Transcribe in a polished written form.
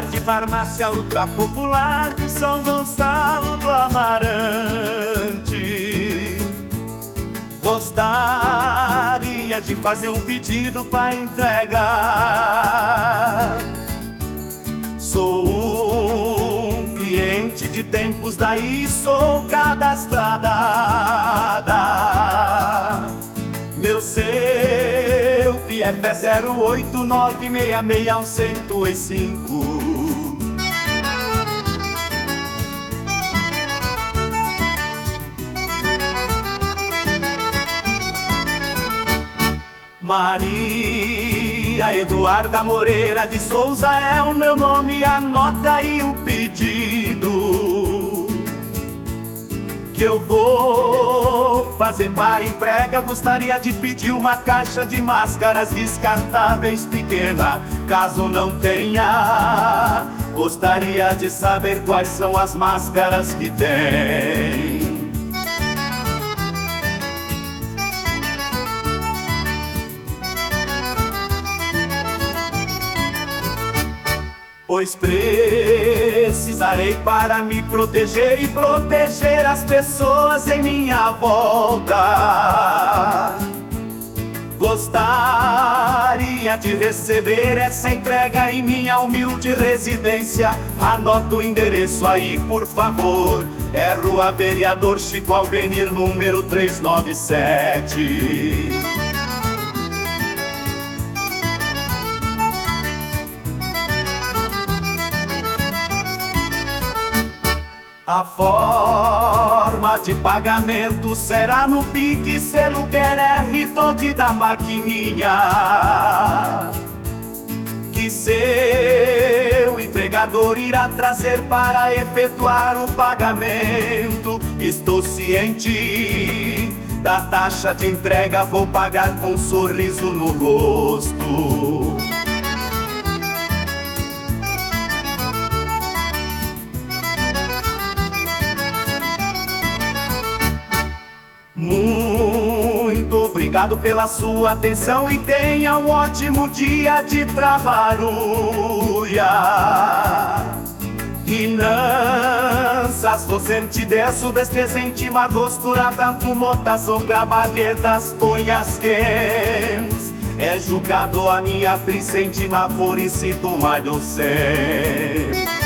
Bar de farmácia ultra popular de São Gonçalo do Amarante. Gostaria de fazer um pedido para entregar. Sou um cliente de tempos daí, sou cadastrada. Meu CEP é 089666105. Maria Eduarda Moreira de Souza é o meu nome, anota aí o pedido que eu vou fazer para entrega. Gostaria de pedir uma caixa de máscaras descartáveis pequena, caso não tenha. Gostaria de saber quais são as máscaras que tem. Pois precisarei para me proteger e proteger as pessoas em minha volta. Gostaria de receber essa entrega em minha humilde residência. Anota o endereço aí, por favor. É Rua Vereador Chico Alvenir, número 397. A forma de pagamento será no Pix, selo QR, toque da maquininha que seu entregador irá trazer para efetuar o pagamento. Estou ciente da taxa de entrega, vou pagar com um sorriso no rosto. Muito obrigado pela sua atenção e tenha um ótimo dia de trabalho. Crianças, docente desse presente, uma costurada com motação, trabalhetas, ponhas quentes. É julgado a minha presente na Florescito, mais do céu.